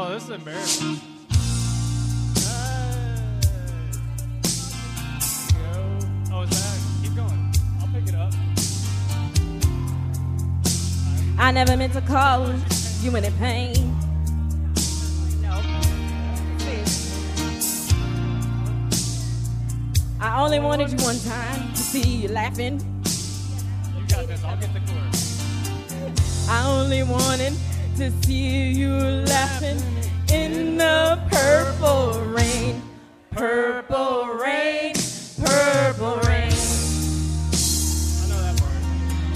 Oh, this is embarrassing. Oh, is that? Keep going. I'll pick it up. I never meant to cause you any pain. No. I only wanted you one time to see you laughing. You got this. I'll get the chorus. I only wanted to see you laughing in the purple rain. Purple rain. Purple rain. I know that part.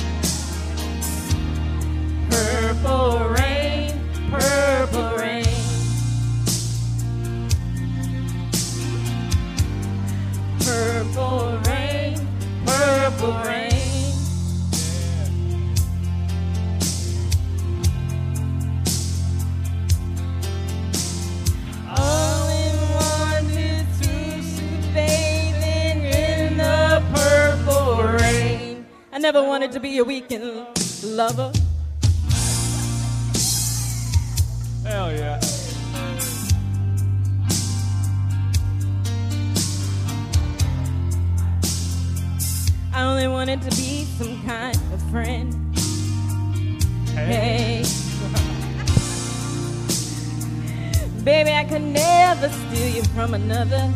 Purple rain. Purple rain. Purple rain. Purple rain. I never wanted to be a weekend lover. Hell yeah. I only wanted to be some kind of friend. Hey. Baby, I could never steal you from another.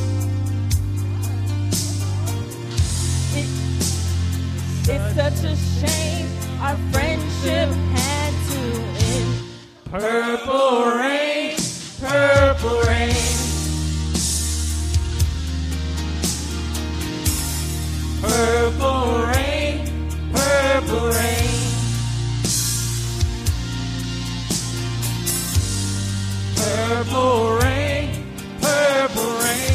It's such a shame our friendship had to end. Purple rain, purple rain. Purple rain, purple rain. Purple rain, purple rain.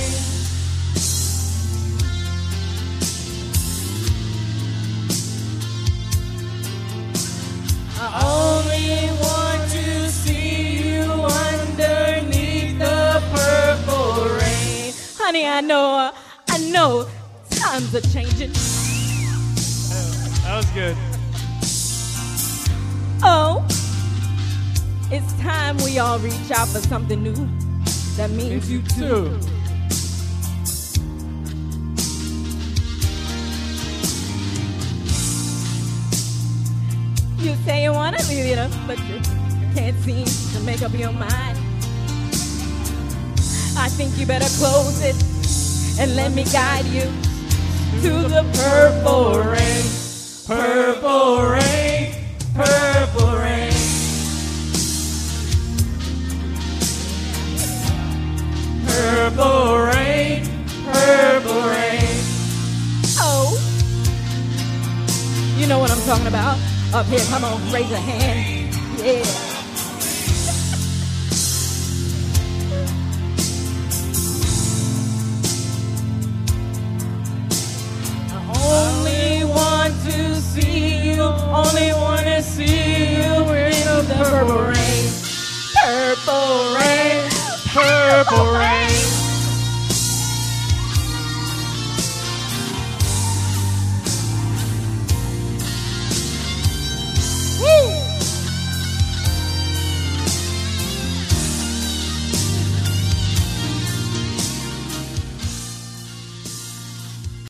I only want to see you underneath the purple rain. Honey, I know, times are changing. That was good. Oh, it's time we all reach out for something new. That means you too. You say you wanna leave it up, but you can't seem to make up your mind. I think you better close it and let me guide you to the purple rain. Purple rain, purple rain. Purple rain, purple rain. Oh, you know what I'm talking about. Up here, come on, raise a hand. Yeah.